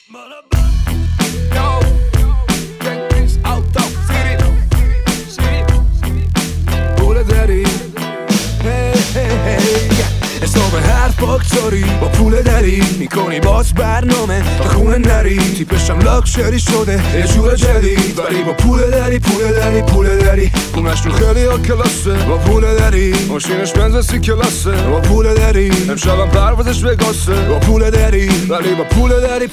حساب حرف باکتاری با پول دری میکنی باز برنامه تا خونه نری تیپشم لاکچری شده یه جور جدید ولی با پول دری خونش تو خیلی ها کلاسه با پول دری ماشینش بنز 30 کلاسه با پول دری امشبم پروازش وگاسه با پول دری ولی با پول دری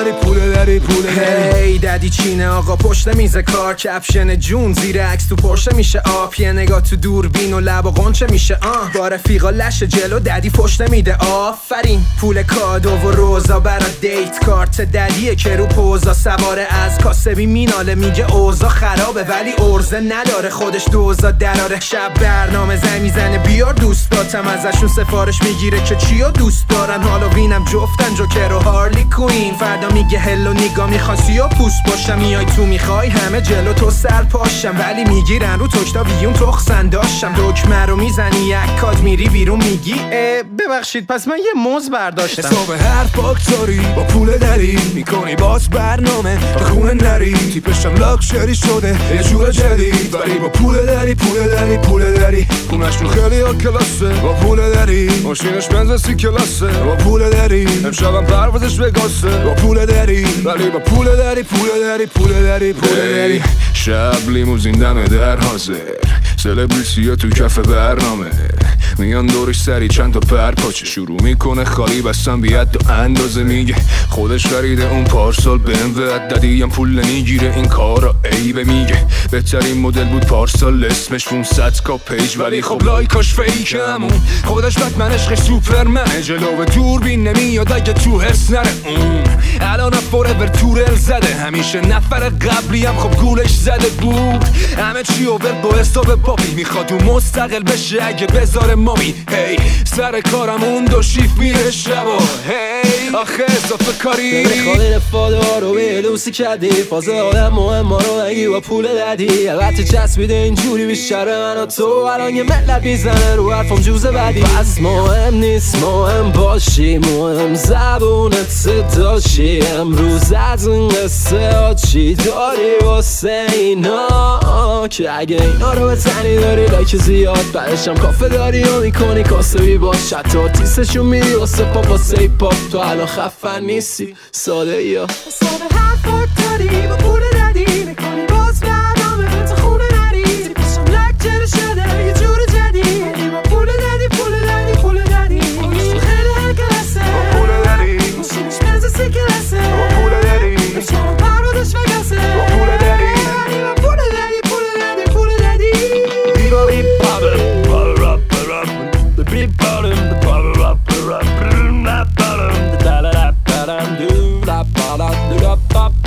هی ددی چینه آقا پشت میز کار کپشن جون زیر عکس تو پرشه میشه آب یه نگاه تو دوربین و لب و قنچه میشه با رفیقا لش جلو ددی پشت میده آفرین پول کادو و روزا برا دیت کارت ددیه که رو پوزا سواره از کاسبی میناله میگه اوزا خرابه ولی ارزه نداره خودش دوزا دراره شب برنامه زنگ میزنه بیار دوستاتم ازشون سفارش میگیره که چیو دوست دارن هالووینم جفتن جوکر و هارلی کوین فردا میگه هلو نیگا میخوان سیو پوست باشم میای تو میخوای همه جلو تو سر پاشم ولی میگیرن رو تکتا ویون تخسن داشتم دکمه رو میزنی یک کاد میری بیرون میگی ببخشید پس من یه موز برداشتم حساب حرف باکتاری با پول دری میکنی باز برنامه تا خونه نری تیپشم لاکچری شده یه جور جدید ولی با پول دری خونش تو خیلی ها کلاسه با پول دری ماشینش بنز 30 کلاسه با پول دری امشبم پروازش وگاسه با پول دری ولی با پول دری شب لیموزین دم در حاضر سلبریتی ها تو کف برنامه میان دورش سری چند تا پرپاچه شروع میکنه خالی بستن بیاد و اندازه میگه خودش خریده اون پارسال BMW ددیم پول نمیگیره این کارا عیبه میگه بهترین مدل بود پارسال اسمش 500 کا پیج ولی خب لایکاش فیکمون خودش بتمن عشقش سوپرمنه جلو دوربین نمیاد اگه تو هرس نره اون الان فوراور تورل زده همیشه نفر قبلی هم خب گولش زده بود همه چی اوور با حساب پاپی میخواد اون مستقل بشه اگه بذاره مامی هی سر کارم اون دو شیف میره شبا هی آخه اضافه کاری میخوای رفاده ها رو به لوسی کردی فازه آدم مهم رو اگی با پول ددی البته چسبیده اینجوری بیشتر من و تو الان یه ملت میزنه رو حرفم جوزه بدی پس مهم نیست مهم باشی مهم زبونت صداشی امروز از این قصه ها چی داری واسه اینا که اگه اینا رو بزنی داری لایک زیاد بعدشم کافه داری و میکنی کاسبی باش حتی تیسشون میری واسه پاپ واسه ای پاپ تو الان خفن نیستی ساده یا حساب حرفات داری با پول ددی میکنی باز برنامه تا خونه نری تیپشم لکچر شده یه جور جدید با پول ددی خیلی هر کلاسه با پول ددی ماشینش بنز 30 کلاسه با پول ددی امشبم پروازش وگاسه با پول ددی Bottom,